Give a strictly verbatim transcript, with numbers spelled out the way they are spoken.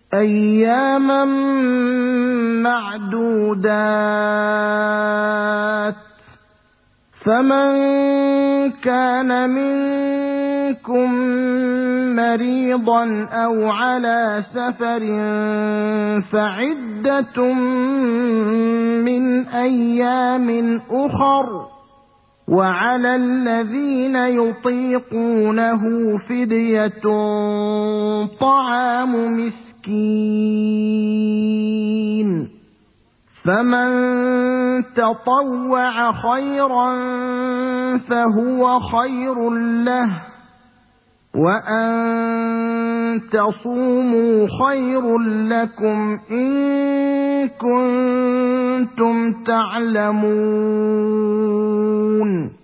أياما معدودات، فمن كان منكم مريضا أو على سفر فعدة من أيام أخر، وعلى الذين يطيقونه فدية طعام مسكين، فمن تطوع خيرا فهو خير له، وأن تصوموا خير لكم إن كنتم تعلمون.